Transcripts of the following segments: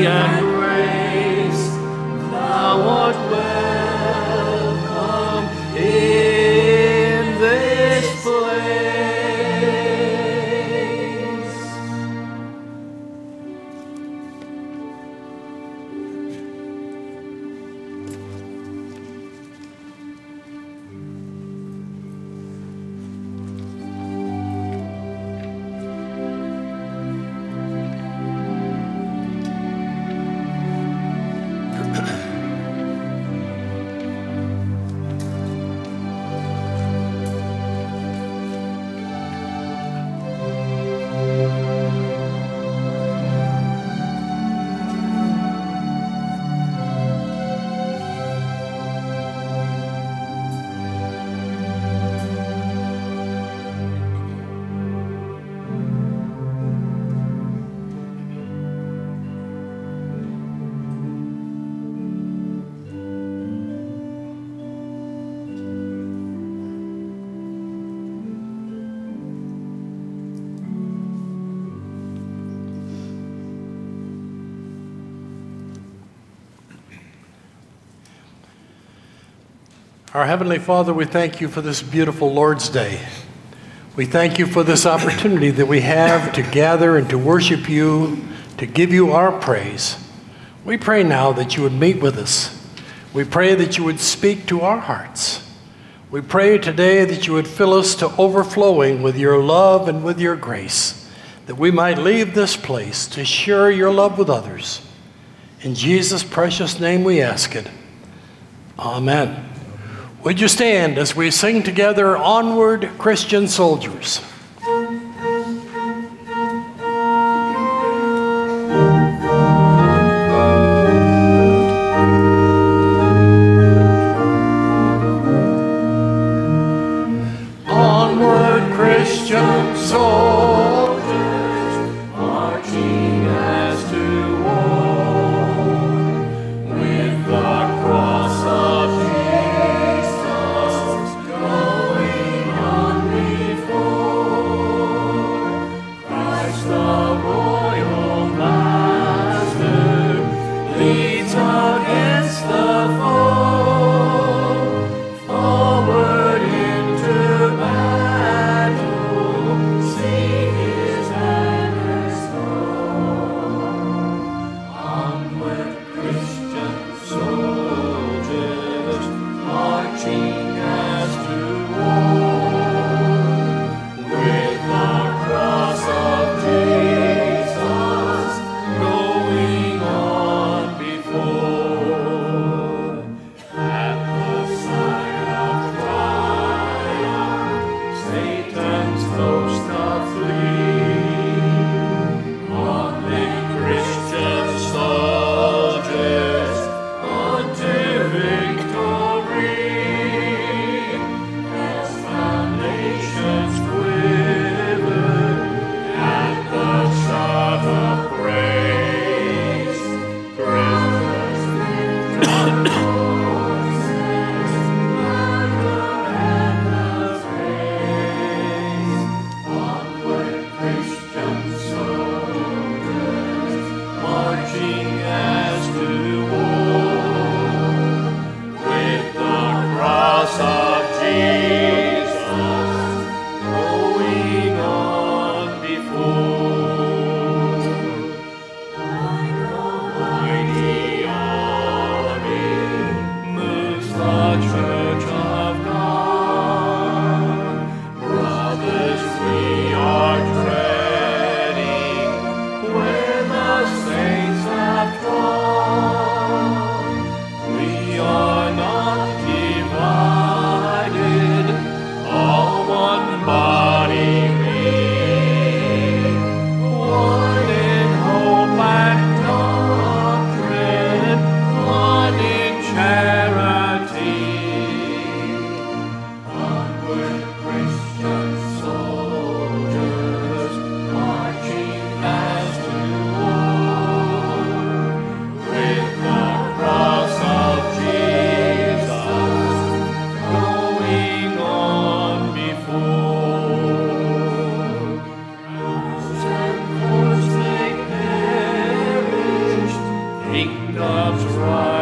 and grace, thou art welcome in this place. Our Heavenly Father, we thank you for this beautiful Lord's Day. We thank you for this opportunity that we have to gather and to worship you, to give you our praise. We pray now that you would meet with us. We pray that you would speak to our hearts. We pray today that you would fill us to overflowing with your love and with your grace, that we might leave this place to share your love with others. In Jesus' precious name we ask it. Amen. Would you stand as we sing together, Onward, Christian Soldiers? Onward, Christian soldiers, marching as to war, with the cross of Jesus going on before. Christ the royal master leads against the foe, forward into battle, see his banners soar. Onward, Christian soldiers, marching as to war, with the cross of Jesus going on before. At the sign of triumph, Satan's hosts flee. Only Christian soldiers unto victory, as foundations quiver at the shout of praise. Christmas voices louder and the praise. Onward, Christian soldiers, marching as to war, with the cross of Jesus going on before. Like a mighty army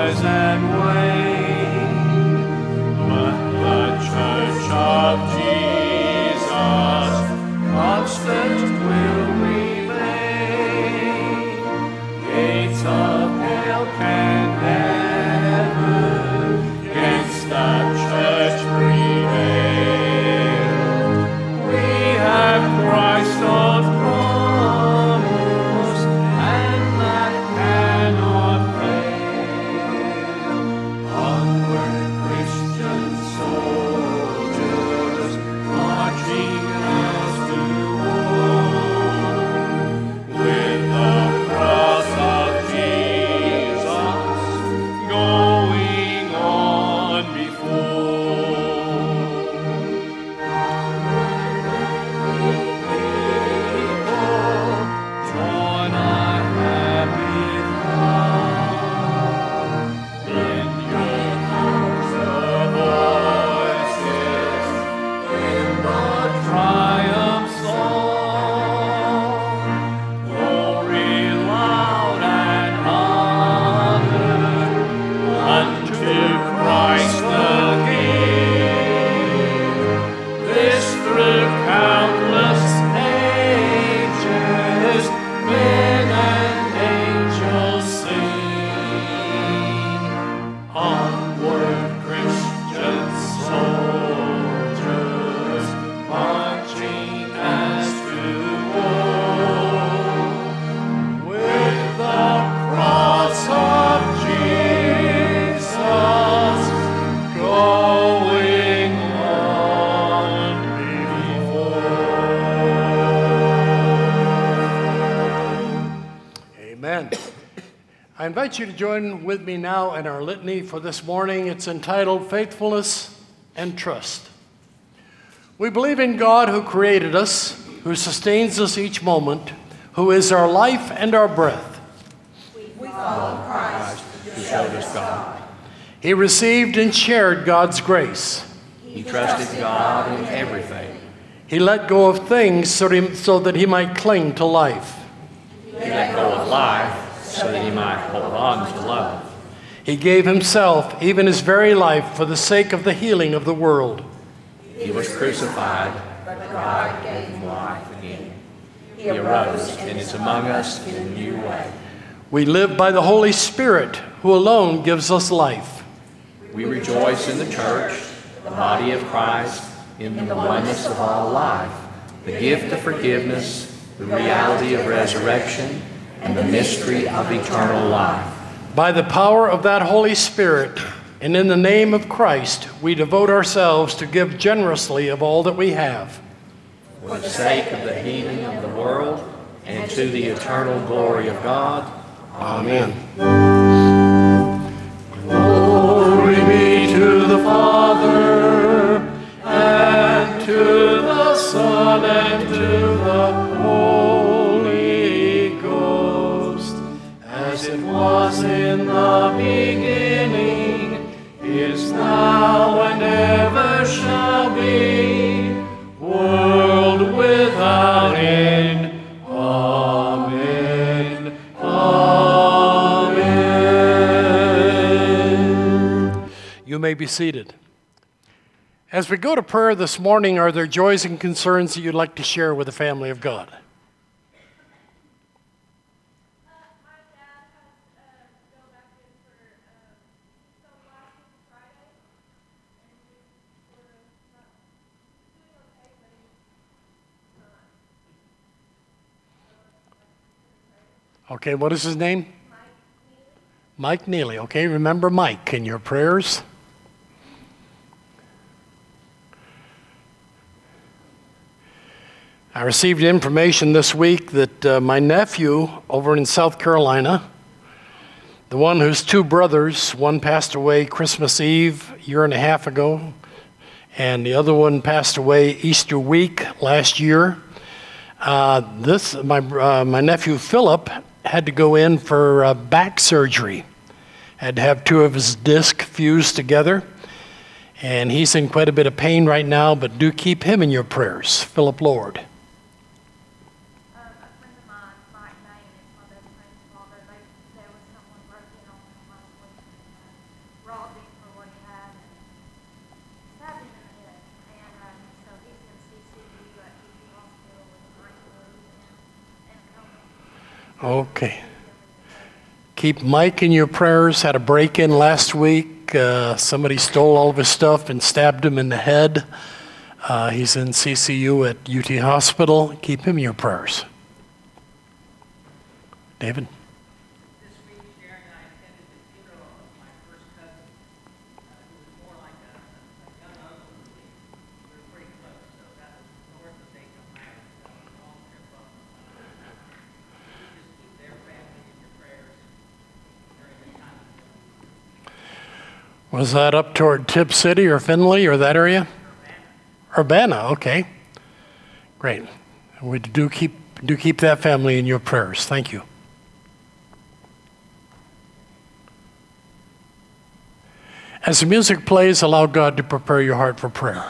rise and wane, but the Church of Jesus constant will remain. Gates of hell can never against the Church prevail. We have Christ on promise, and that cannot fail. Onward, Christian soldiers, marching as to war, with the cross of Jesus going on before. Join our happy throng. Lend your hearts voices in the triumph song. Glory loud and honor unto Christ the King. This through countless ages, men and angels sing. Onward, Christian soldiers, marching as to war, with the cross of Jesus going on before. Amen. I invite you to join with me now in our litany for this morning. It's entitled Faithfulness and Trust. We believe in God who created us, who sustains us each moment, who is our life and our breath. We follow Christ, Who showed us God. He received and shared God's grace. He trusted God in everything. He let go of things so that he might cling to life. He let go of life so that he might hold on to love. He gave himself, even his very life, for the sake of the healing of the world. He was crucified, but God gave him life again. He arose and is among us in a new way. We live by the Holy Spirit, who alone gives us life. We rejoice in the church, the body of Christ, in the oneness of all life, the gift of forgiveness, the reality of resurrection, and the mystery of eternal life. By the power of that Holy Spirit, and in the name of Christ, we devote ourselves to give generously of all that we have. For the sake of the healing of the world and to the eternal glory of God. Amen. Glory be to the Father, and to the Son, and to the Holy Ghost, as it was in the beginning, is now, and ever shall be, world without end. Amen. Amen. You may be seated. As we go to prayer this morning, are there joys and concerns that you'd like to share with the family of God? My dad has to go back in for some last Friday, and we're not doing okay, but he's not. Okay, what is his name? Mike Neely. Okay, remember Mike in your prayers. I received information this week that my nephew over in South Carolina, the one whose two brothers, one passed away Christmas Eve a year and a half ago, and the other one passed away Easter week last year. My nephew Philip had to go in for back surgery. Had to have two of his discs fused together. And he's in quite a bit of pain right now, but do keep him in your prayers. Philip Lord. A friend of mine, Mike Main, is my best friend's father. There was someone broke in on him last week. Okay. Keep Mike in your prayers. Had a break-in last week. Somebody stole all of his stuff and stabbed him in the head. He's in CCU at UT Hospital. Keep him in your prayers. David? This week, Sharon and I attended the funeral of my first cousin, who was more like a young uncle to me. We were pretty close, so that was north of Dayton, Ohio. So all their folks. You just keep their family in your prayers during the time of mourning. Was that up toward Tip City or Findlay or that area? Urbana, okay. Great. We do keep that family in your prayers. Thank you. As the music plays, allow God to prepare your heart for prayer.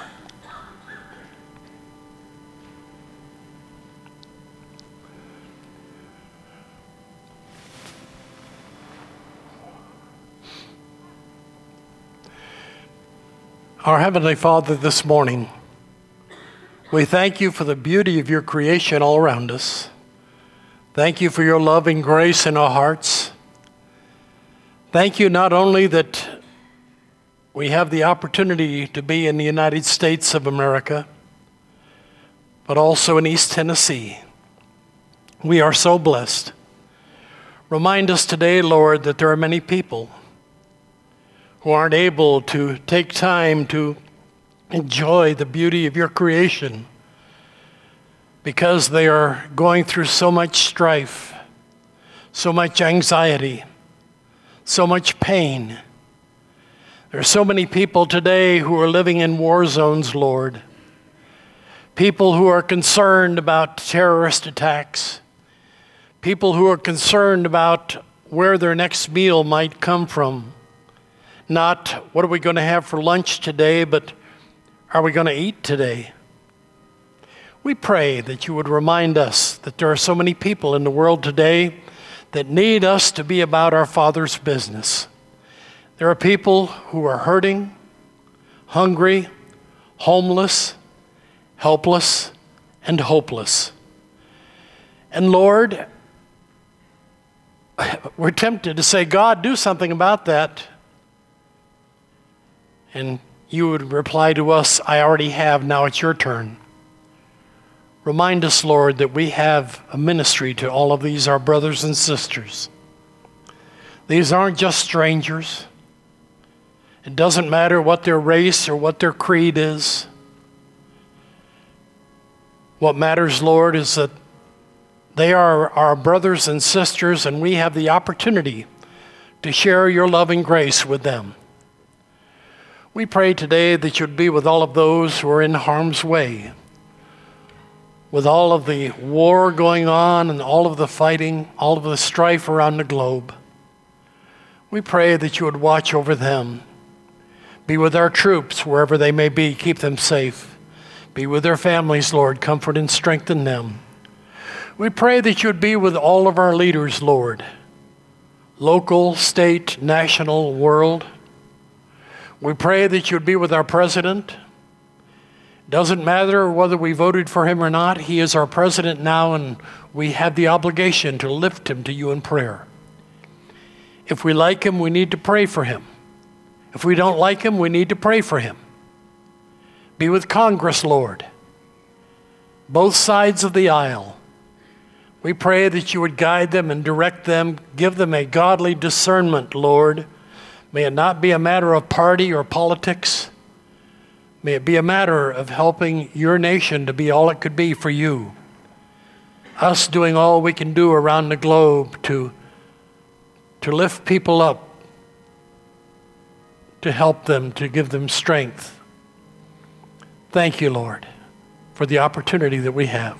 Our Heavenly Father, this morning, we thank you for the beauty of your creation all around us. Thank you for your love and grace in our hearts. Thank you not only that we have the opportunity to be in the United States of America, but also in East Tennessee. We are so blessed. Remind us today, Lord, that there are many people who aren't able to take time to enjoy the beauty of your creation because they are going through so much strife, so much anxiety, so much pain. There are so many people today who are living in war zones, Lord. People who are concerned about terrorist attacks. People who are concerned about where their next meal might come from. Not what are we going to have for lunch today, but are we going to eat today? We pray that you would remind us that there are so many people in the world today that need us to be about our Father's business. There are people who are hurting, hungry, homeless, helpless, and hopeless. And Lord, we're tempted to say, God, do something about that. And you would reply to us, I already have, now it's your turn. Remind us, Lord, that we have a ministry to all of these, our brothers and sisters. These aren't just strangers. It doesn't matter what their race or what their creed is. What matters, Lord, is that they are our brothers and sisters, and we have the opportunity to share your loving grace with them. We pray today that you'd be with all of those who are in harm's way, with all of the war going on and all of the fighting, all of the strife around the globe. We pray that you would watch over them. Be with our troops wherever they may be. Keep them safe. Be with their families, Lord. Comfort and strengthen them. We pray that you would be with all of our leaders, Lord. Local, state, national, world. We pray that you would be with our president. Doesn't matter whether we voted for him or not. He is our president now, and we have the obligation to lift him to you in prayer. If we like him, we need to pray for him. If we don't like him, we need to pray for him. Be with Congress, Lord. Both sides of the aisle. We pray that you would guide them and direct them, give them a godly discernment, Lord. May it not be a matter of party or politics. May it be a matter of helping your nation to be all it could be for you. Us doing all we can do around the globe to lift people up, to help them, to give them strength. Thank you, Lord, for the opportunity that we have.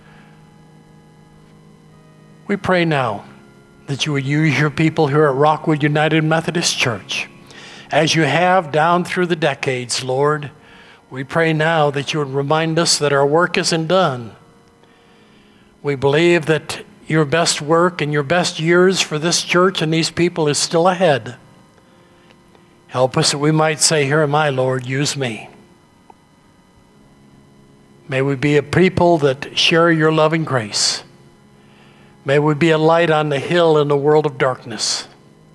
We pray now that you would use your people here at Rockwood United Methodist Church. As you have down through the decades, Lord, we pray now that you would remind us that our work isn't done. We believe that your best work and your best years for this church and these people is still ahead. Help us that we might say, here am I, Lord, use me. May we be a people that share your loving grace. May we be a light on the hill in the world of darkness.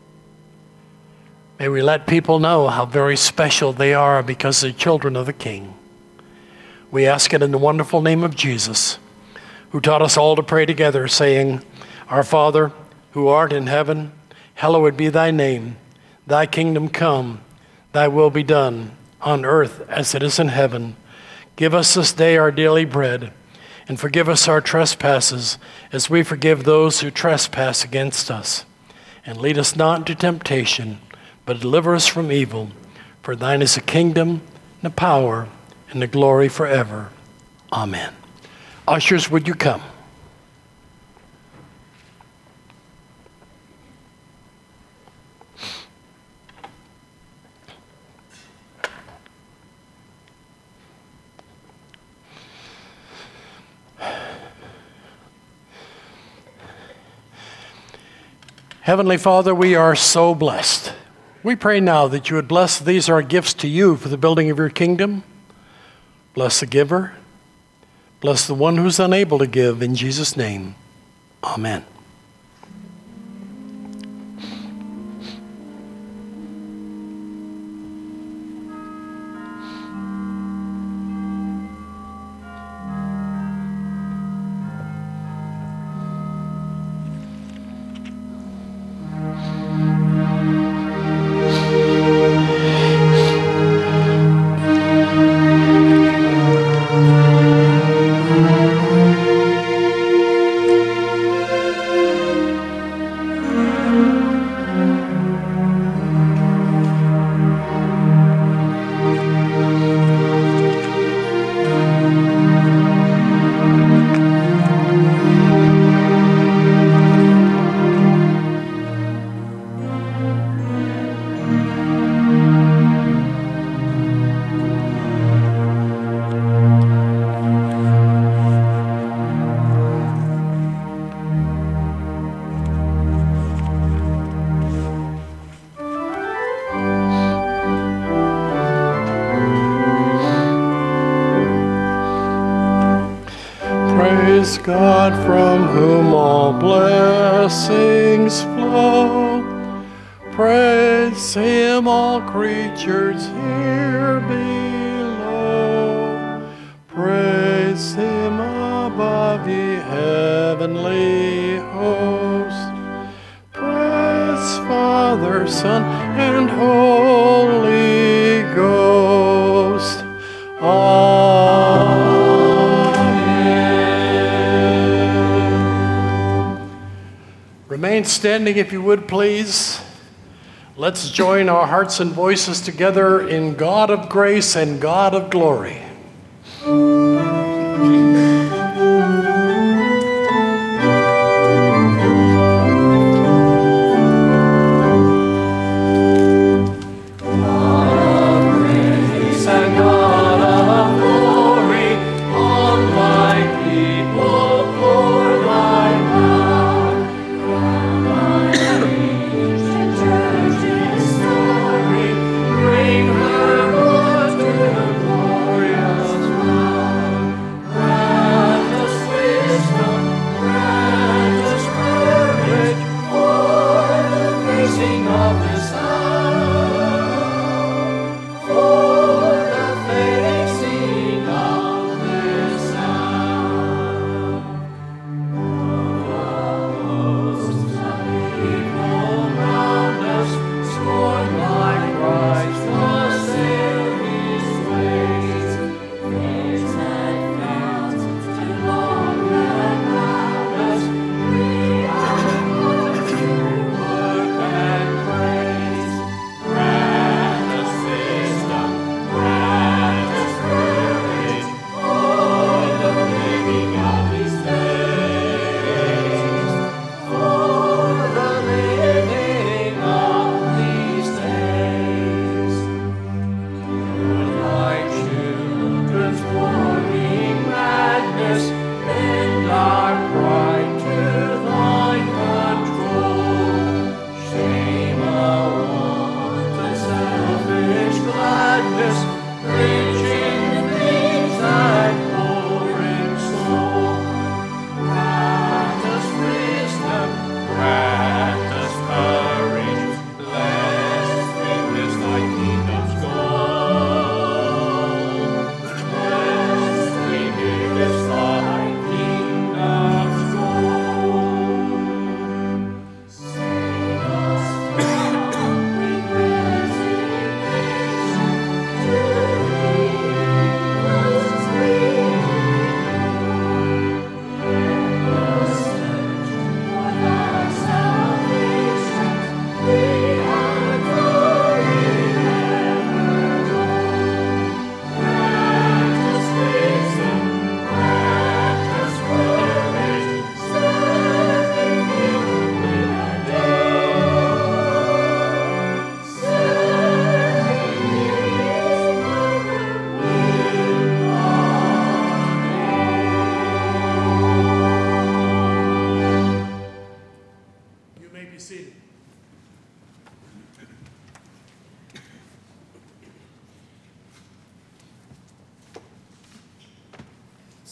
May we let people know how very special they are because they're children of the King. We ask it in the wonderful name of Jesus, who taught us all to pray together, saying, Our Father, who art in heaven, hallowed be thy name. Thy kingdom come, thy will be done, on earth as it is in heaven. Give us this day our daily bread, and forgive us our trespasses, as we forgive those who trespass against us. And lead us not into temptation, but deliver us from evil. For thine is the kingdom, and the power, and the glory forever. Amen. Ushers, would you come? Heavenly Father, we are so blessed. We pray now that you would bless these our gifts to you for the building of your kingdom. Bless the giver. Bless the one who's unable to give. In Jesus' name, amen. Praise God, from whom all blessings flow. Praise him, all creatures here below. Praise him above, ye heavenly host. Praise Father, Son, and Holy Ghost. Amen. Remain standing if you would, please. Let's join our hearts and voices together in God of grace and God of glory. Bring her forth to the glorious light.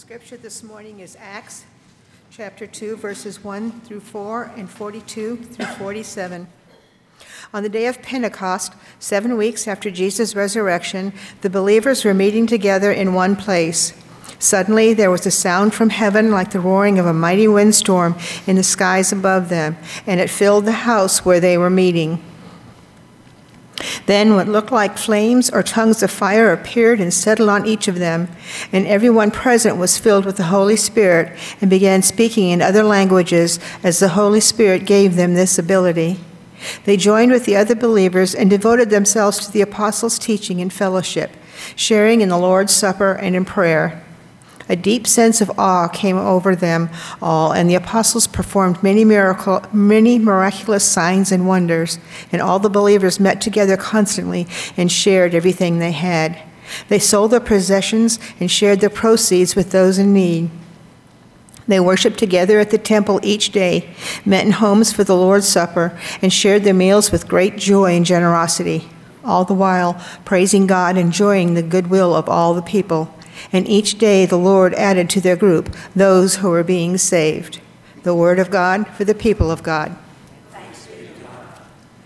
Scripture this morning is Acts chapter 2, verses 1 through 4 and 42 through 47. On the day of Pentecost, 7 weeks after Jesus' resurrection, the believers were meeting together in one place. Suddenly there was a sound from heaven like the roaring of a mighty windstorm in the skies above them, and it filled the house where they were meeting. Then what looked like flames or tongues of fire appeared and settled on each of them, and everyone present was filled with the Holy Spirit and began speaking in other languages as the Holy Spirit gave them this ability. They joined with the other believers and devoted themselves to the apostles' teaching and fellowship, sharing in the Lord's Supper and in prayer. A deep sense of awe came over them all, and the apostles performed many miraculous signs and wonders, and all the believers met together constantly and shared everything they had. They sold their possessions and shared the proceeds with those in need. They worshiped together at the temple each day, met in homes for the Lord's Supper, and shared their meals with great joy and generosity, all the while praising God and enjoying the goodwill of all the people. And each day the Lord added to their group those who were being saved. The word of God for the people of God. Thanks be to God.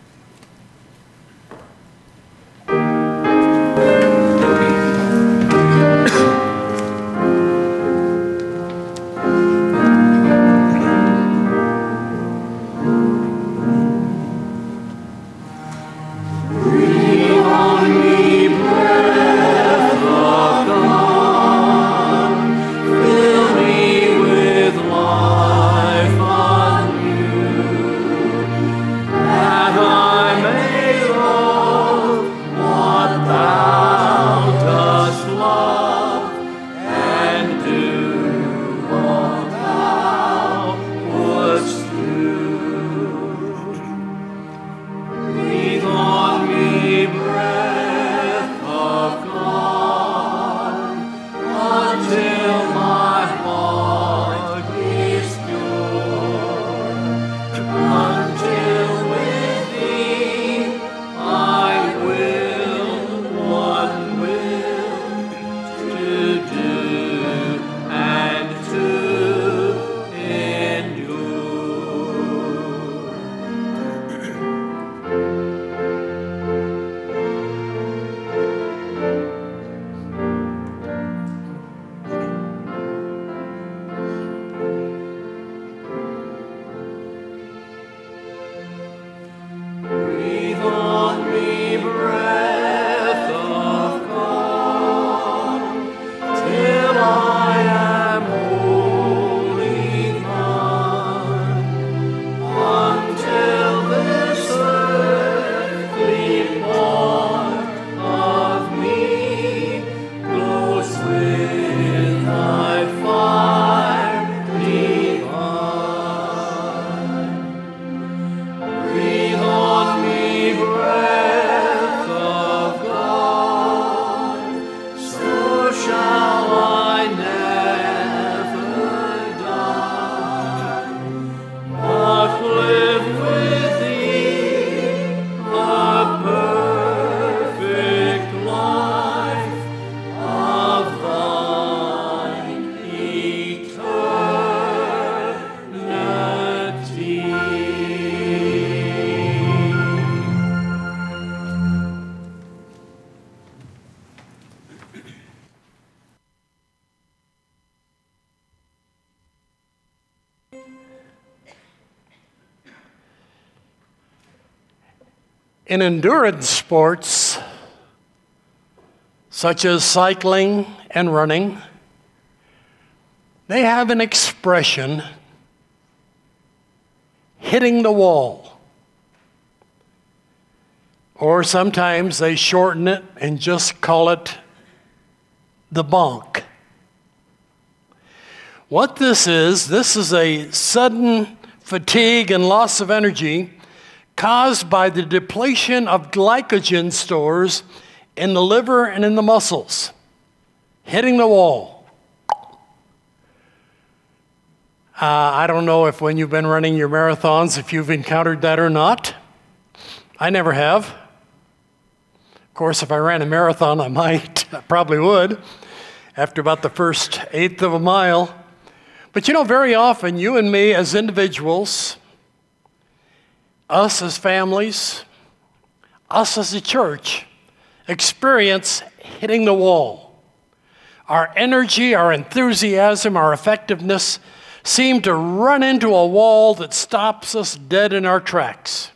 In endurance sports, such as cycling and running, they have an expression, hitting the wall. Or sometimes they shorten it and just call it the bonk. What this is a sudden fatigue and loss of energy caused by the depletion of glycogen stores in the liver and in the muscles, hitting the wall. I don't know if when you've been running your marathons, if you've encountered that or not. I never have. Of course, if I ran a marathon, I might, I probably would. after about the first eighth of a mile. But you know, very often, you and me as individuals, us as families, us as a church, experience hitting the wall. Our energy, our enthusiasm, our effectiveness seem to run into a wall that stops us dead in our tracks.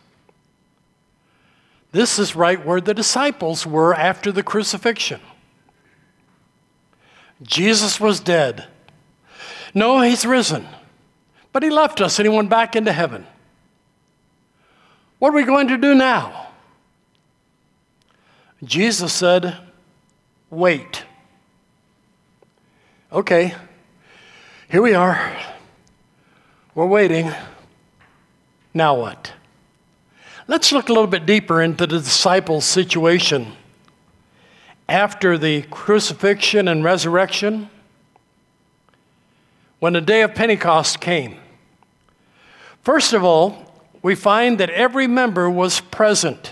This is right where the disciples were after the crucifixion. Jesus was dead. No, he's risen. But he left us and he went back into heaven. What are we going to do now? Jesus said, wait. Okay, here we are. We're waiting. Now what? Let's look a little bit deeper into the disciples' situation after the crucifixion and resurrection. When the day of Pentecost came, first of all, we find that every member was present.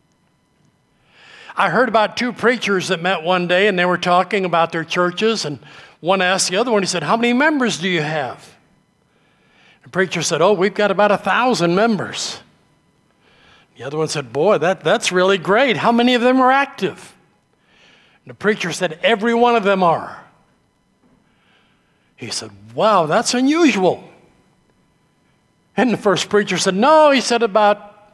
I heard about two preachers that met one day, and they were talking about their churches, and one asked the other one, he said, how many members do you have? The preacher said, oh, we've got about 1,000 members. The other one said, boy, that's really great. How many of them are active? And the preacher said, every one of them are. He said, wow, that's unusual. And the first preacher said, no, he said about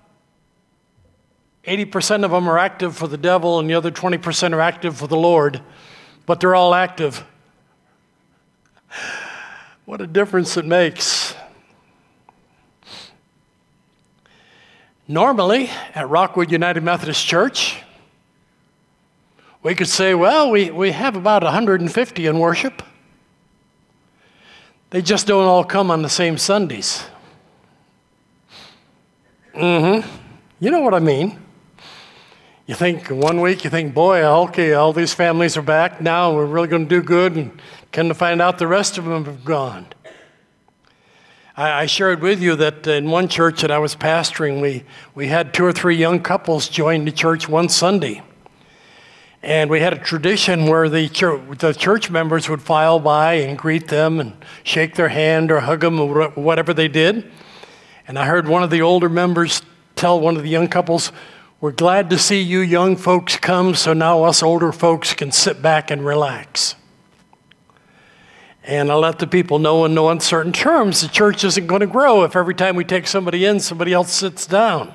80% of them are active for the devil and the other 20% are active for the Lord, but they're all active. What a difference it makes. Normally, at Rockwood United Methodist Church, we could say, well, we have about 150 in worship. They just don't all come on the same Sundays. You know what I mean. You think one week, you think, boy, okay, all these families are back now, we're really going to do good, and come to find out the rest of them have gone. I shared with you that in one church that I was pastoring, we had 2 or 3 young couples join the church one Sunday. And we had a tradition where the church members would file by and greet them and shake their hand or hug them or whatever they did. And I heard one of the older members tell one of the young couples, we're glad to see you young folks come, so now us older folks can sit back and relax. And I let the people know in no uncertain terms the church isn't going to grow if every time we take somebody in, somebody else sits down.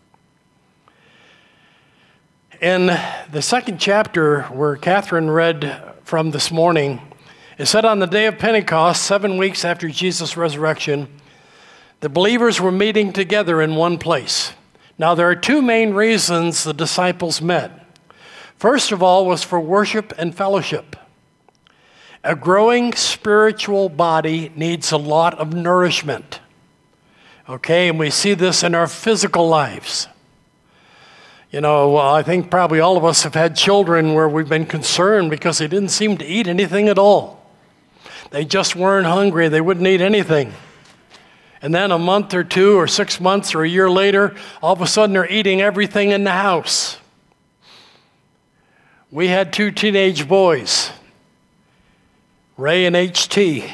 In the second chapter where Catherine read from this morning, it said on the day of Pentecost, 7 weeks after Jesus' resurrection, the believers were meeting together in one place. Now there are 2 main reasons the disciples met. First of all was for worship and fellowship. A growing spiritual body needs a lot of nourishment. Okay, and we see this in our physical lives. You know, I think probably all of us have had children where we've been concerned because they didn't seem to eat anything at all. They just weren't hungry. They wouldn't eat anything. And then a month or 2 or 6 months or a year later, all of a sudden they're eating everything in the house. We had 2 teenage boys, Ray and HT.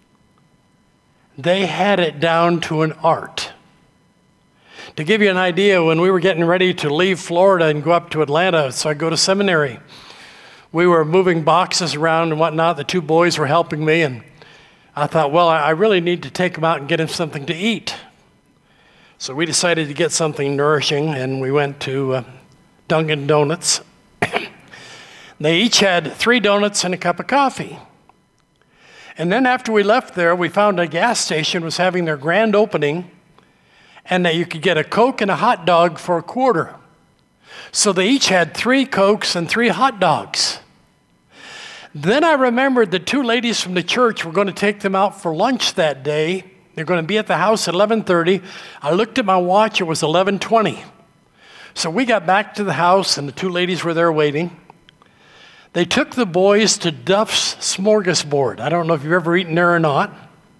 They had it down to an art. To give you an idea, when we were getting ready to leave Florida and go up to Atlanta, so I go to seminary, we were moving boxes around and whatnot. The 2 boys were helping me, and I thought, well, I really need to take them out and get them something to eat. So we decided to get something nourishing, and we went to Dunkin' Donuts. They each had 3 donuts and a cup of coffee. And then after we left there, we found a gas station was having their grand opening, and that you could get a Coke and a hot dog for $0.25. So they each had 3 Cokes and 3 hot dogs. Then I remembered the 2 ladies from the church were going to take them out for lunch that day. They're going to be at the house at 11:30. I looked at my watch, it was 11:20. So we got back to the house, and the 2 ladies were there waiting. They took the boys to Duff's Smorgasbord. I don't know if you've ever eaten there or not.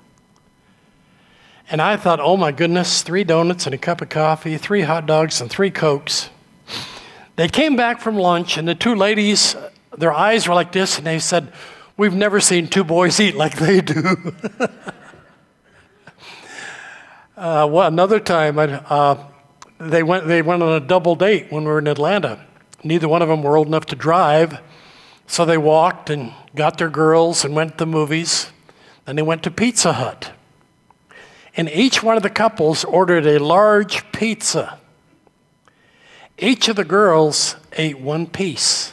And I thought, oh my goodness, 3 donuts and a cup of coffee, 3 hot dogs and 3 Cokes. They came back from lunch, and the 2 ladies, their eyes were like this, and they said, We've never seen two boys eat like they do. Another time, they went on a double date when we were in Atlanta. Neither one of them were old enough to drive, so they walked and got their girls and went to the movies. Then they went to Pizza Hut. And each one of the couples ordered a large pizza. Each of the girls ate one piece.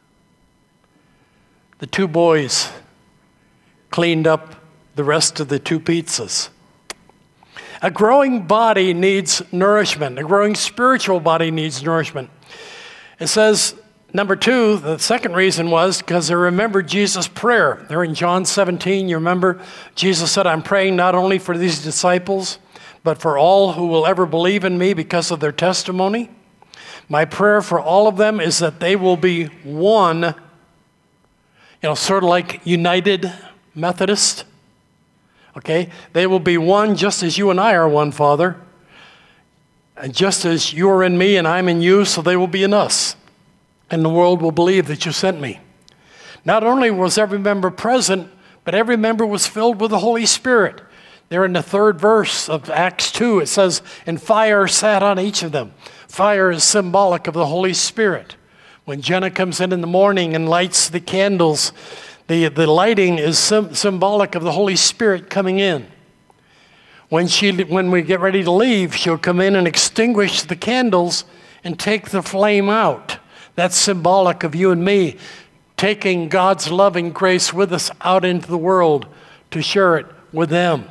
The two boys cleaned up the rest of the two pizzas. A growing body needs nourishment. A growing spiritual body needs nourishment. It says, number two, the second reason was because they remembered Jesus' prayer. There in John 17, you remember, Jesus said, I'm praying not only for these disciples, but for all who will ever believe in me because of their testimony. My prayer for all of them is that they will be one, sort of like United Methodist. Okay? They will be one just as you and I are one, Father. And just as you are in me and I'm in you, so they will be in us. And the world will believe that you sent me. Not only was every member present, but every member was filled with the Holy Spirit. There in the third verse of Acts 2, it says, and fire sat on each of them. Fire is symbolic of the Holy Spirit. When Jenna comes in the morning and lights the candles, the lighting is symbolic of the Holy Spirit coming in. When we get ready to leave, she'll come in and extinguish the candles and take the flame out. That's symbolic of you and me taking God's loving grace with us out into the world to share it with them.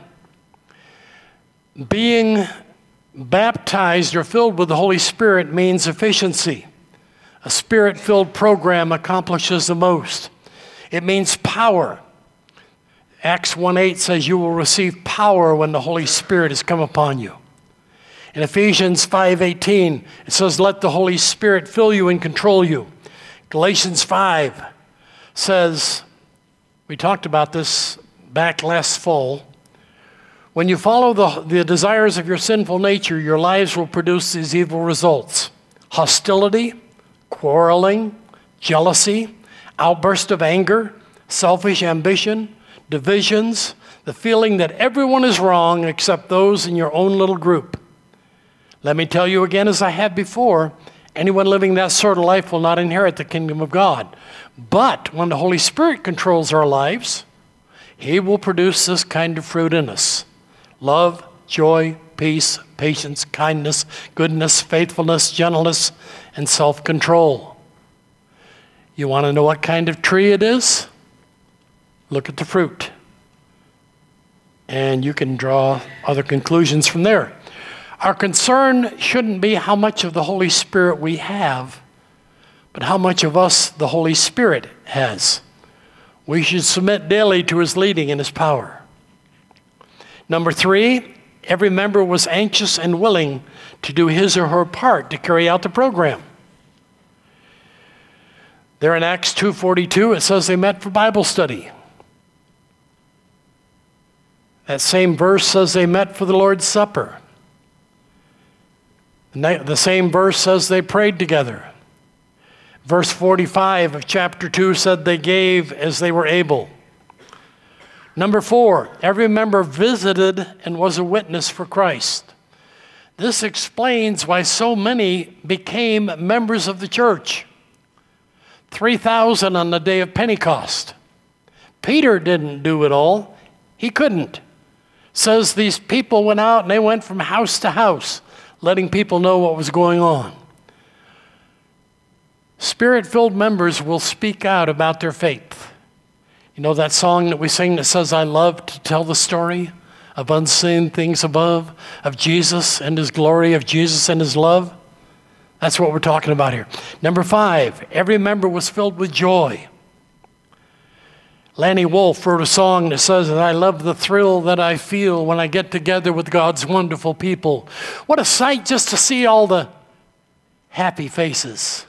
Being baptized or filled with the Holy Spirit means efficiency. A Spirit-filled program accomplishes the most. It means power. Acts 1:8 says you will receive power when the Holy Spirit has come upon you. In Ephesians 5:18, it says, let the Holy Spirit fill you and control you. Galatians 5 says, we talked about this back last fall, when you follow the desires of your sinful nature, your lives will produce these evil results. Hostility, quarreling, jealousy, outburst of anger, selfish ambition, divisions, the feeling that everyone is wrong except those in your own little group. Let me tell you again, as I have before, anyone living that sort of life will not inherit the kingdom of God. But when the Holy Spirit controls our lives, He will produce this kind of fruit in us. Love, joy, peace, patience, kindness, goodness, faithfulness, gentleness, and self-control. You want to know what kind of tree it is? Look at the fruit. And you can draw other conclusions from there. Our concern shouldn't be how much of the Holy Spirit we have, but how much of us the Holy Spirit has. We should submit daily to His leading and His power. Number 3, every member was anxious and willing to do his or her part to carry out the program. There in Acts 2:42, it says they met for Bible study. That same verse says they met for the Lord's Supper. The same verse says they prayed together. Verse 45 of chapter 2 said they gave as they were able. Number 4, every member visited and was a witness for Christ. This explains why so many became members of the church. 3,000 on the day of Pentecost. Peter didn't do it all. He couldn't. Says these people went out and they went from house to house, letting people know what was going on. Spirit-filled members will speak out about their faith. You know that song that we sing that says, I love to tell the story of unseen things above, of Jesus and His glory, of Jesus and His love? That's what we're talking about here. Number 5, every member was filled with joy. Lanny Wolf wrote a song that says that I love the thrill that I feel when I get together with God's wonderful people. What a sight just to see all the happy faces.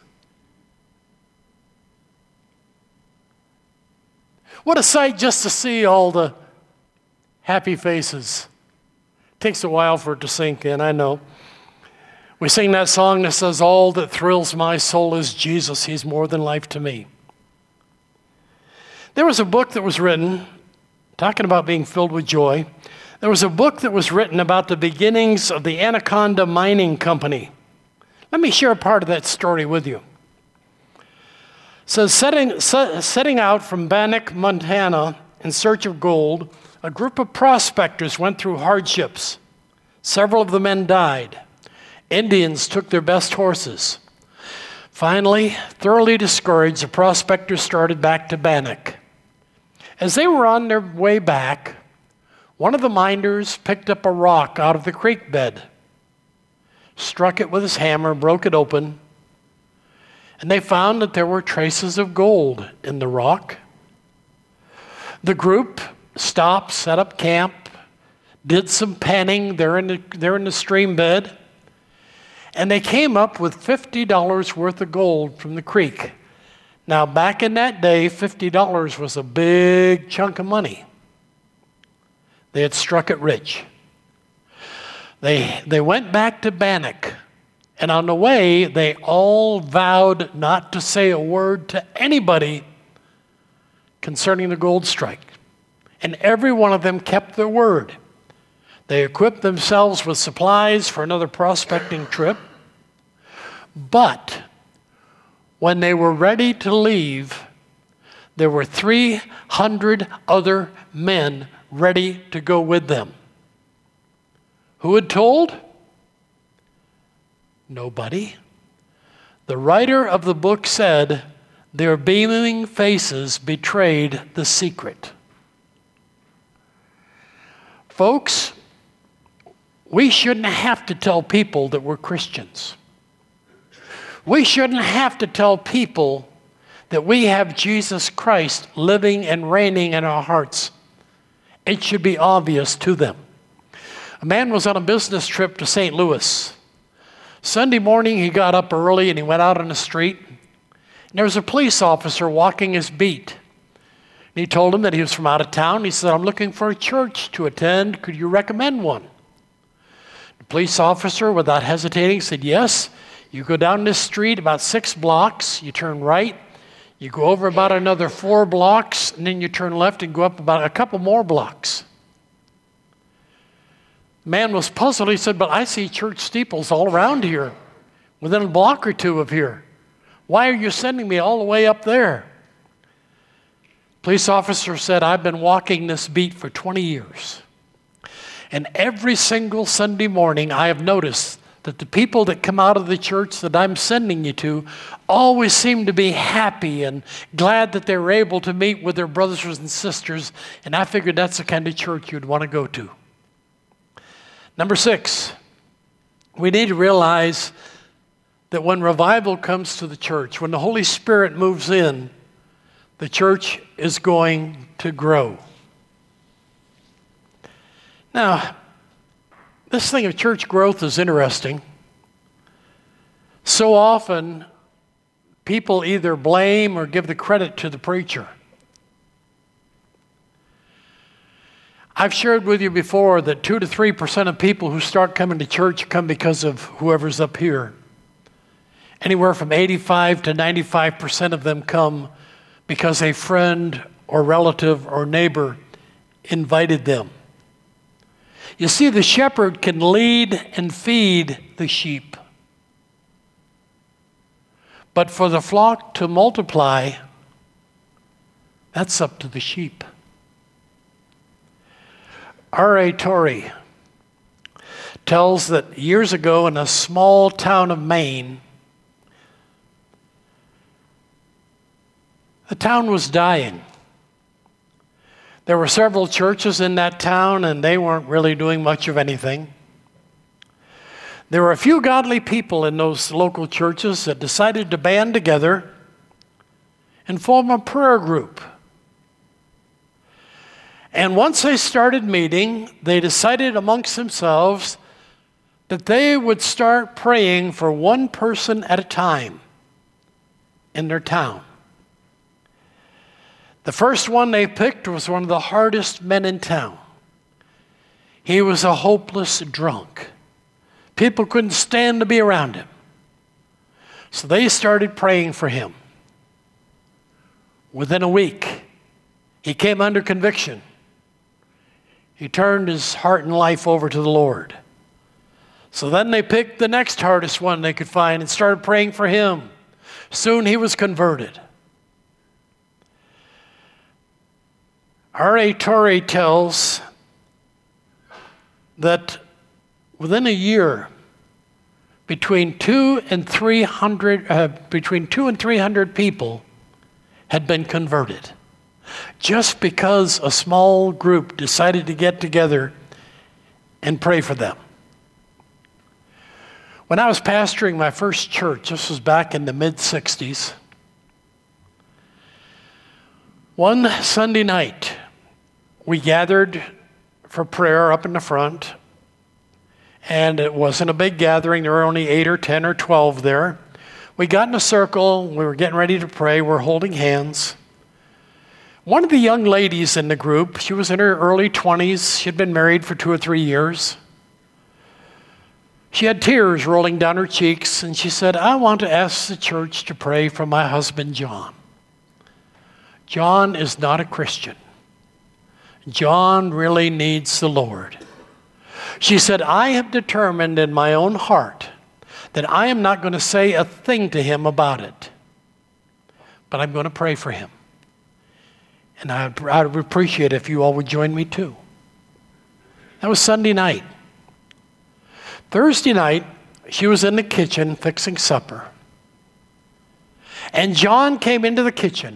What a sight just to see all the happy faces. Takes a while for it to sink in, I know. We sing that song that says, all that thrills my soul is Jesus. He's more than life to me. There was a book that was written, talking about being filled with joy. There was a book that was written about the beginnings of the Anaconda Mining Company. Let me share a part of that story with you. So setting out from Bannock, Montana, in search of gold, a group of prospectors went through hardships. Several of the men died. Indians took their best horses. Finally, thoroughly discouraged, the prospectors started back to Bannock. As they were on their way back, one of the miners picked up a rock out of the creek bed, struck it with his hammer, broke it open, and they found that there were traces of gold in the rock. The group stopped, set up camp, did some panning there in the stream bed, and they came up with $50 worth of gold from the creek. Now, back in that day, $50 was a big chunk of money. They had struck it rich. They went back to Bannock, and on the way, they all vowed not to say a word to anybody concerning the gold strike. And every one of them kept their word. They equipped themselves with supplies for another prospecting trip. But when they were ready to leave, there were 300 other men ready to go with them. Who had told? Nobody. The writer of the book said, their beaming faces betrayed the secret. Folks, we shouldn't have to tell people that we're Christians. We shouldn't have to tell people that we have Jesus Christ living and reigning in our hearts. It should be obvious to them. A man was on a business trip to St. Louis. Sunday morning, he got up early and he went out on the street. And there was a police officer walking his beat. And he told him that he was from out of town. He said, I'm looking for a church to attend. Could you recommend one? The police officer, without hesitating, said, yes. You go down this street about 6 blocks, you turn right, you go over about another 4 blocks, and then you turn left and go up about a couple more blocks. The man was puzzled. He said, but I see church steeples all around here, within a block or two of here. Why are you sending me all the way up there? Police officer said, I've been walking this beat for 20 years. And every single Sunday morning, I have noticed that the people that come out of the church that I'm sending you to always seem to be happy and glad that they're able to meet with their brothers and sisters, and I figured that's the kind of church you'd want to go to. Number 6, we need to realize that when revival comes to the church, when the Holy Spirit moves in, the church is going to grow. Now, this thing of church growth is interesting. So often, people either blame or give the credit to the preacher. I've shared with you before that 2 to 3% of people who start coming to church come because of whoever's up here. Anywhere from 85 to 95% of them come because a friend or relative or neighbor invited them. You see, the shepherd can lead and feed the sheep. But for the flock to multiply, that's up to the sheep. R.A. Torrey tells that years ago in a small town of Maine, the town was dying. There were several churches in that town, and they weren't really doing much of anything. There were a few godly people in those local churches that decided to band together and form a prayer group. And once they started meeting, they decided amongst themselves that they would start praying for one person at a time in their town. The first one they picked was one of the hardest men in town. He was a hopeless drunk. People couldn't stand to be around him. So they started praying for him. Within a week, He came under conviction. He turned his heart and life over to the Lord. So then they picked the next hardest one they could find and started praying for him. Soon he was converted. R.A. Torrey tells that within a year, between 200 and 300 people had been converted, just because a small group decided to get together and pray for them. When I was pastoring my first church, this was back in the mid-60s, one Sunday night, we gathered for prayer up in the front, and it wasn't a big gathering. There were only 8 or 10 or 12 there. We got in a circle. We were getting ready to pray. We're holding hands. One of the young ladies in the group, she was in her early 20s. She had been married for 2 or 3 years. She had tears rolling down her cheeks, and she said, "I want to ask the church to pray for my husband, John. John is not a Christian. John really needs the Lord." She said, "I have determined in my own heart that I am not going to say a thing to him about it, but I'm going to pray for him. And I'd appreciate it if you all would join me too." That was Sunday night. Thursday night, she was in the kitchen fixing supper. And John came into the kitchen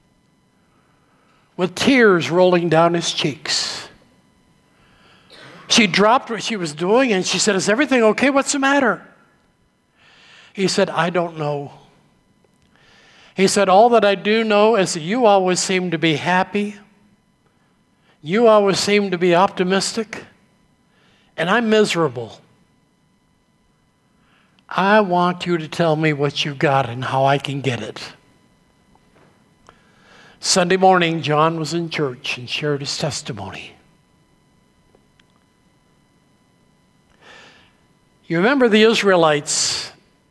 with tears rolling down his cheeks. She dropped what she was doing and she said, "Is everything okay? What's the matter?" He said, "I don't know." He said, "All that I do know is that you always seem to be happy. You always seem to be optimistic. And I'm miserable. I want you to tell me what you got and how I can get it." Sunday morning, John was in church and shared his testimony. You remember the Israelites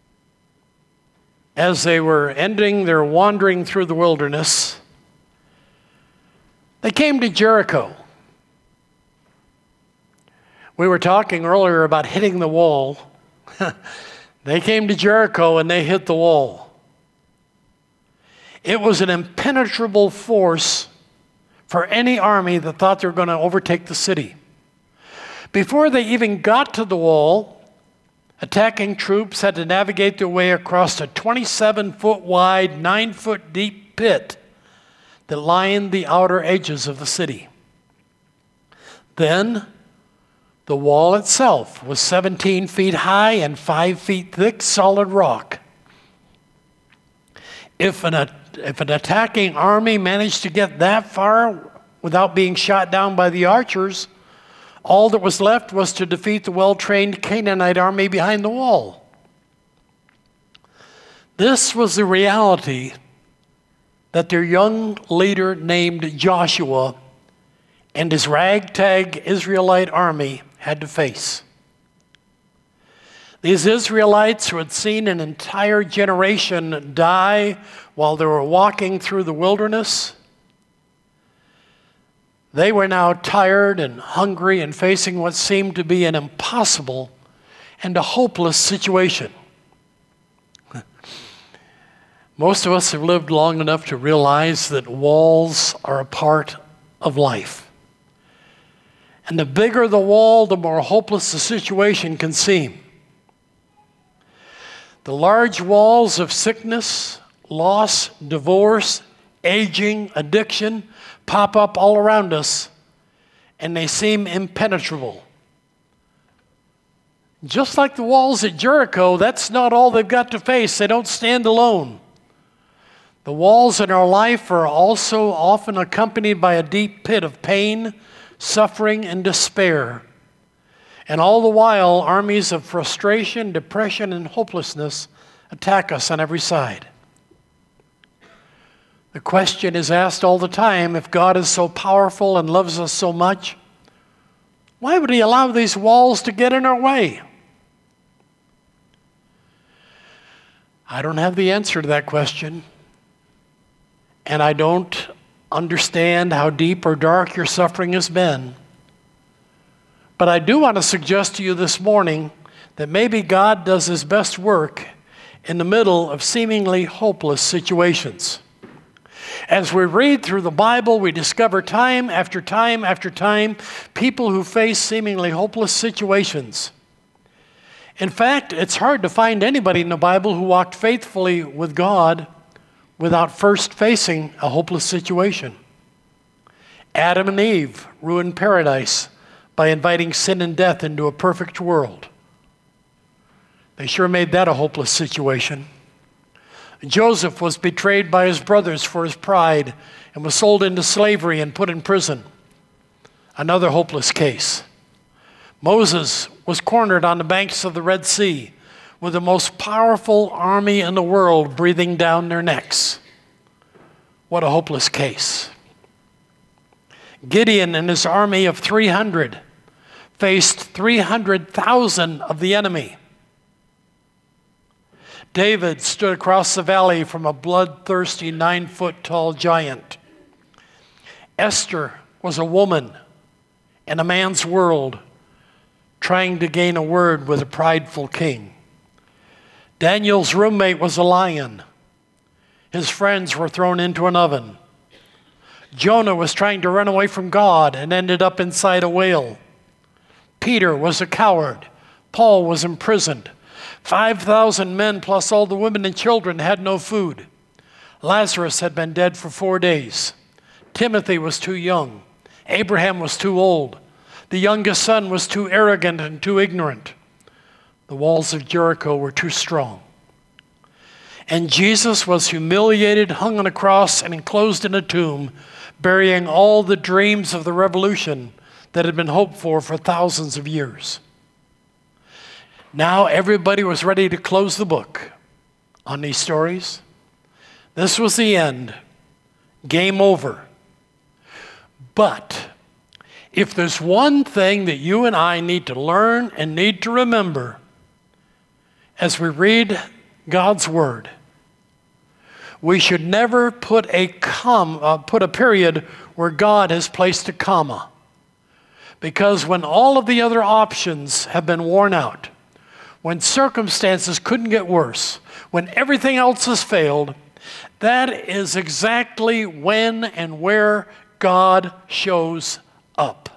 as they were ending their wandering through the wilderness. They came to Jericho. We were talking earlier about hitting the wall. They came to Jericho and they hit the wall. It was an impenetrable force for any army that thought they were going to overtake the city. Before they even got to the wall, attacking troops had to navigate their way across a 27-foot wide, 9-foot deep pit that lined the outer edges of the city. Then, the wall itself was 17 feet high and 5 feet thick, solid rock. If an attacking army managed to get that far without being shot down by the archers, all that was left was to defeat the well-trained Canaanite army behind the wall. This was the reality that their young leader named Joshua and his ragtag Israelite army had to face. These Israelites who had seen an entire generation die while they were walking through the wilderness, they were now tired and hungry and facing what seemed to be an impossible and a hopeless situation. Most of us have lived long enough to realize that walls are a part of life. And the bigger the wall, the more hopeless the situation can seem. The large walls of sickness, loss, divorce, aging, addiction pop up all around us, and they seem impenetrable. Just like the walls at Jericho, that's not all they've got to face. They don't stand alone. The walls in our life are also often accompanied by a deep pit of pain, suffering, and despair. And all the while, armies of frustration, depression, and hopelessness attack us on every side. The question is asked all the time, if God is so powerful and loves us so much, why would He allow these walls to get in our way? I don't have the answer to that question, and I don't understand how deep or dark your suffering has been. But I do want to suggest to you this morning that maybe God does his best work in the middle of seemingly hopeless situations. As we read through the Bible, we discover time after time after time people who face seemingly hopeless situations. In fact, it's hard to find anybody in the Bible who walked faithfully with God without first facing a hopeless situation. Adam and Eve ruined paradise by inviting sin and death into a perfect world. They sure made that a hopeless situation. Joseph was betrayed by his brothers for his pride and was sold into slavery and put in prison. Another hopeless case. Moses was cornered on the banks of the Red Sea with the most powerful army in the world breathing down their necks. What a hopeless case. Gideon and his army of 300 faced 300,000 of the enemy. David stood across the valley from a bloodthirsty 9-foot-tall giant. Esther was a woman in a man's world trying to gain a word with a prideful king. Daniel's roommate was a lion. His friends were thrown into an oven. Jonah was trying to run away from God and ended up inside a whale. Peter was a coward. Paul was imprisoned. 5,000 men plus all the women and children had no food. Lazarus had been dead for 4 days. Timothy was too young. Abraham was too old. The youngest son was too arrogant and too ignorant. The walls of Jericho were too strong. And Jesus was humiliated, hung on a cross, and enclosed in a tomb, burying all the dreams of the revolution that had been hoped for thousands of years. Now everybody was ready to close the book on these stories. This was the end. Game over. But if there's one thing that you and I need to learn and need to remember as we read God's Word, we should never put a period where God has placed a comma. Because when all of the other options have been worn out, when circumstances couldn't get worse, when everything else has failed, that is exactly when and where God shows up.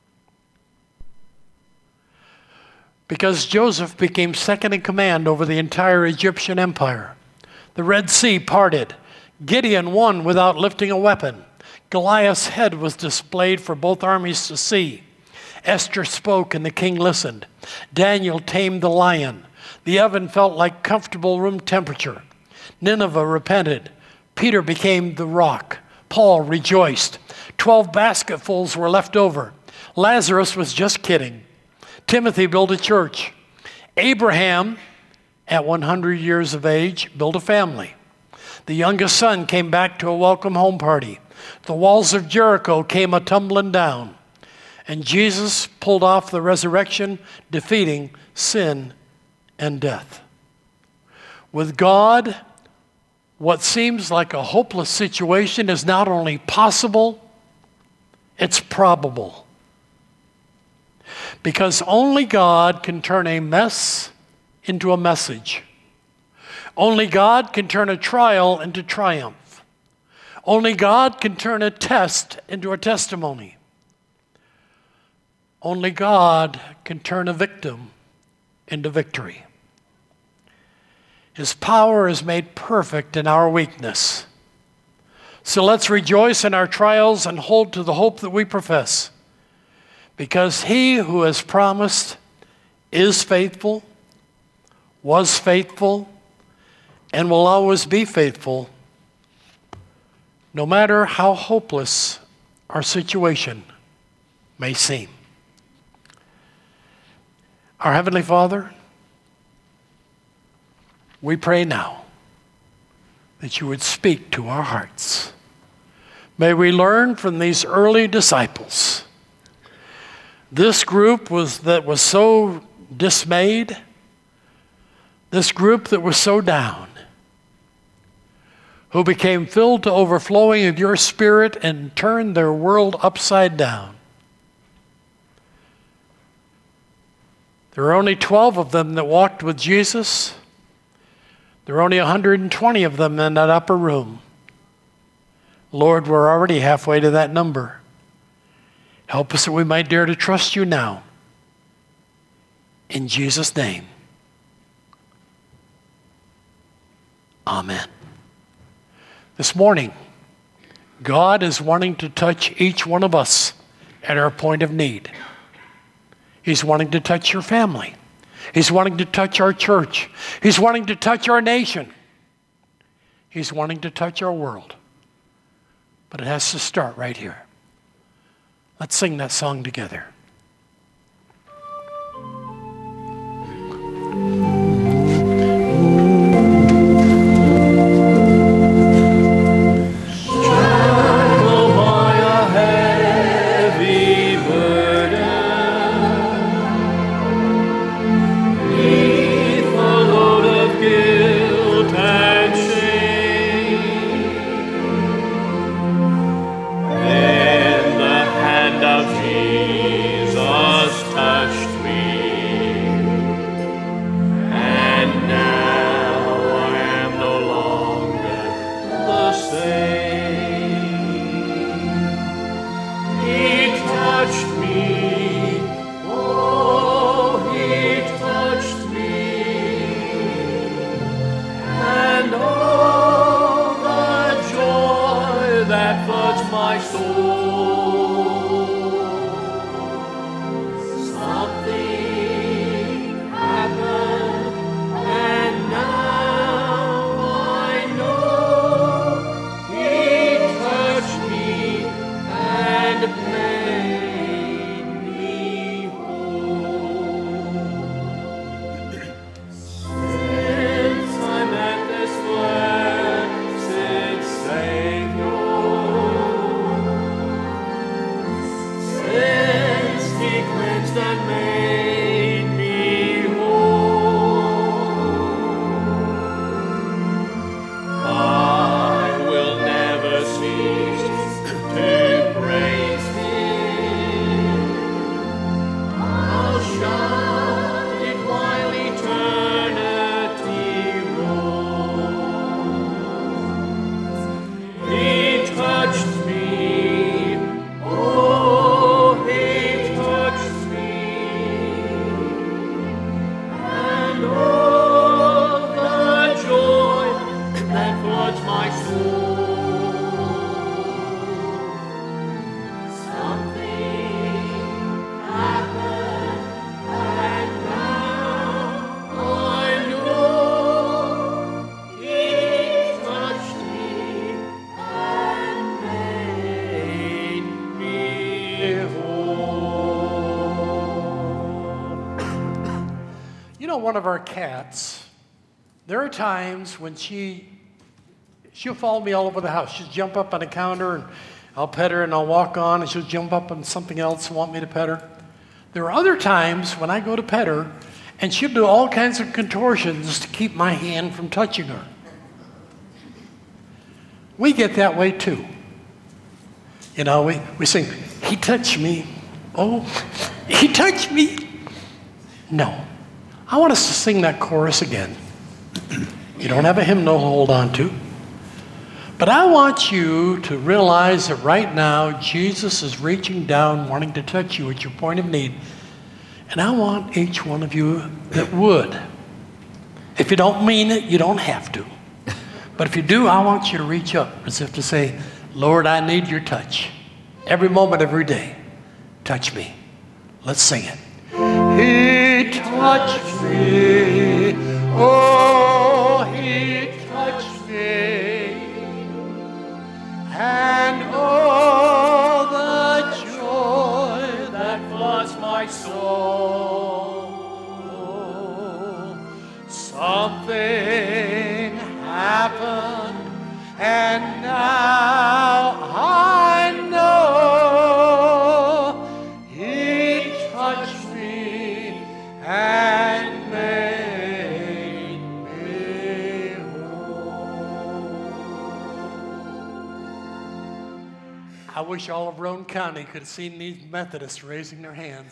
Because Joseph became second in command over the entire Egyptian empire. The Red Sea parted. Gideon won without lifting a weapon. Goliath's head was displayed for both armies to see. Esther spoke and the king listened. Daniel tamed the lion. The oven felt like comfortable room temperature. Nineveh repented. Peter became the rock. Paul rejoiced. 12 basketfuls were left over. Lazarus was just kidding. Timothy built a church. Abraham, at 100 years of age, built a family. The youngest son came back to a welcome home party. The walls of Jericho came a-tumbling down. And Jesus pulled off the resurrection, defeating sin and death. With God, what seems like a hopeless situation is not only possible, it's probable. Because only God can turn a mess into a message. Only God can turn a trial into triumph. Only God can turn a test into a testimony. Only God can turn a victim into victory. His power is made perfect in our weakness. So let's rejoice in our trials and hold to the hope that we profess. Because he who has promised is faithful, was faithful, and will always be faithful, no matter how hopeless our situation may seem. Our Heavenly Father, we pray now that you would speak to our hearts. May we learn from these early disciples. This group that was so dismayed, this group that was so down, who became filled to overflowing with your Spirit and turned their world upside down. There were only 12 of them that walked with Jesus. There were only 120 of them in that upper room. Lord, we're already halfway to that number. Help us that we might dare to trust you now. In Jesus' name. Amen. This morning, God is wanting to touch each one of us at our point of need. He's wanting to touch your family. He's wanting to touch our church. He's wanting to touch our nation. He's wanting to touch our world. But it has to start right here. Let's sing that song together. One of our cats, there are times when she'll follow me all over the house. She'll jump up on the counter and I'll pet her and I'll walk on and she'll jump up on something else and want me to pet her. There are other times when I go to pet her and she'll do all kinds of contortions to keep my hand from touching her. We get that way too. You know, we sing, "He touched me." Oh, he touched me. No. I want us to sing that chorus again. You don't have a hymnal to hold on to. But I want you to realize that right now, Jesus is reaching down, wanting to touch you at your point of need. And I want each one of you that would. If you don't mean it, you don't have to. But if you do, I want you to reach up as if to say, "Lord, I need your touch. Every moment, every day. Touch me." Let's sing it. He touched me, oh, he touched me, and oh, the joy that floods my soul. Something happened, and now I know he touched me and made me whole. I wish all of Roane County could have seen these Methodists raising their hands.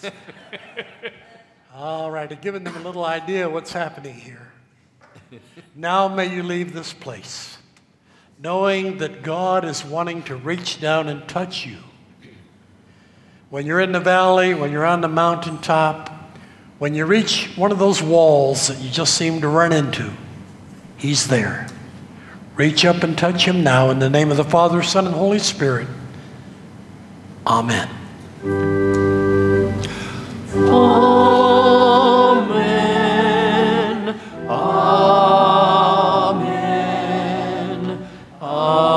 All right, I've given them a little idea what's happening here. Now may you leave this place, knowing that God is wanting to reach down and touch you. When you're in the valley, when you're on the mountaintop, when you reach one of those walls that you just seem to run into, He's there. Reach up and touch Him now in the name of the Father, Son, and Holy Spirit. Amen. Amen. Amen. Amen.